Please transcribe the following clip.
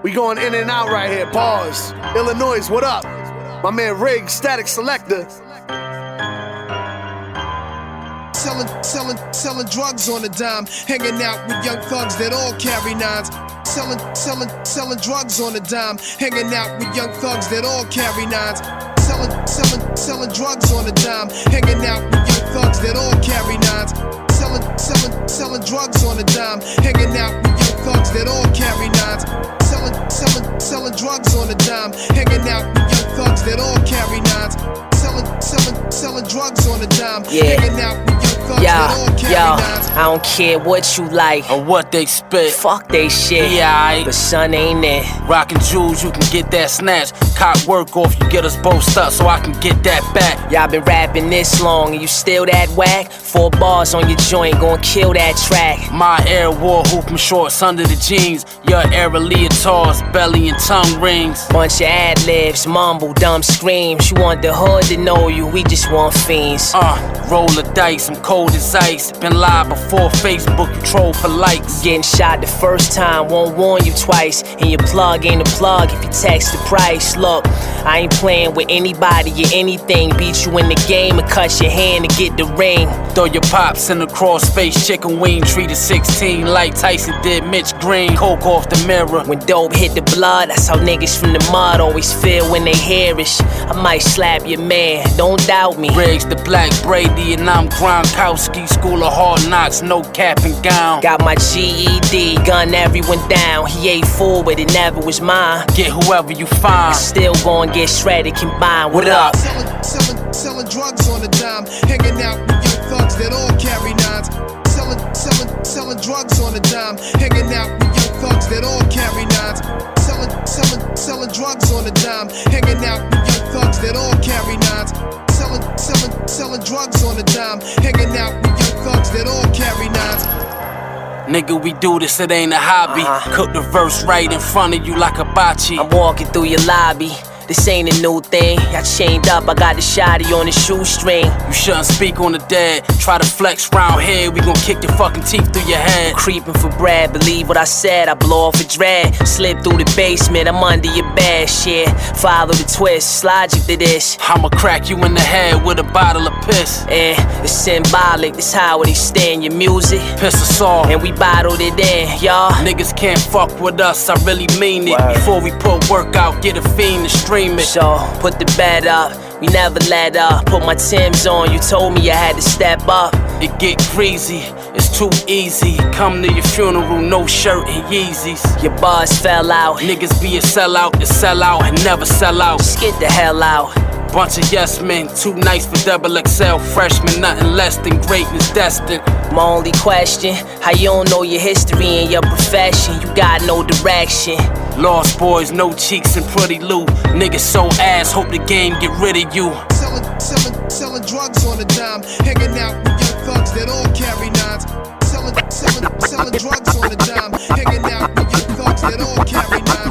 We going in and out right here, pause. Illinois, what up? My man Riggs, Static Selector. Selling drugs on a dime, hanging out with young thugs that all carry nines. Selling drugs on a dime, hanging out with young thugs that all carry nines. Selling drugs on a dime, hanging out with young thugs that all carry nines. Selling drugs on a dime, hanging out with young thugs that all carry nines. Selling drugs on a dime, hanging out with young thugs that all carry nines. Selling drugs on a dime, hanging out with young thugs that all carry nines. I don't care what you like or what they spit. Fuck they shit. Yeah, but son ain't it. Rockin' jewels, you can get that snatch. Cop work off, you get us both stuck so I can get that back. Y'all been rapping this long and you still that whack? 4 bars on your joint, gon' kill that track. My air war hoopin' shorts under the jeans. Your era leotards, belly and tongue rings. Bunch of ad-libs, mumble, dumb screams. You want the hood to know you, we just want fiends. Roll the dice, I'm cold as ice. Been live before Facebook, you troll for likes. Getting shot the first time, won't warn you twice. And your plug ain't a plug if you text the price. Look, I ain't playing with anybody or anything. Beat you in the game and cut your hand to get the ring. Throw your pops in the cross-face chicken wing. Treated 16 like Tyson did Mitch Green. Coke off the mirror. When dope hit the blood, that's how niggas from the mud always feel when they hear it. I might slap your man, don't doubt me. Riggs the Black Brady and I'm Gronkowski. School of hard knocks, no cap and gown. Got my GED, gun everyone down. He ain't full, but it never was mine. Get whoever you find. Still gon' get shredded combined. What up? Selling drugs on a dime, hanging out with young thugs that all carry nines. Selling drugs on a dime, hanging out with young thugs that all carry nines. Selling drugs on a dime, hanging out with young thugs that all carry nines. Selling drugs on a dime, hanging out with young thugs that all carry nines. Nigga, we do this, it ain't a hobby. Cook the verse right in front of you like a bocce. I'm walking through your lobby. This ain't a new thing. I chained up, I got the shotty on the shoestring. You shouldn't speak on the dead. Try to flex round here, we gon' kick your fucking teeth through your head. Creeping for bread, believe what I said. I blow off a dread. Slip through the basement, I'm under your bed. Shit, follow the twist, logic to this. I'ma crack you in the head with a bottle of piss. It's symbolic, this how it extend your music. Piss us off, and we bottled it in, y'all. Niggas can't fuck with us, I really mean it. Word. Before we put work out, get a fiend to stream it. So, put the bed up, we never let up. Put my Timbs on, you told me I had to step up. It get crazy, it's too easy. Come to your funeral, no shirt and Yeezys. Your bars fell out. Niggas be a sellout, to sell out and never sell out. Just get the hell out. Bunch of yes men, too nice for double XL freshmen. Nothing less than greatness destined. My only question, how you don't know your history and your profession? You got no direction. Lost boys, no cheeks and pretty loot. Niggas so ass, hope the game get rid of you. Selling drugs on a dime, hanging out with young thugs that all carry nines. Selling drugs on a dime, hanging out with young thugs that all carry nines.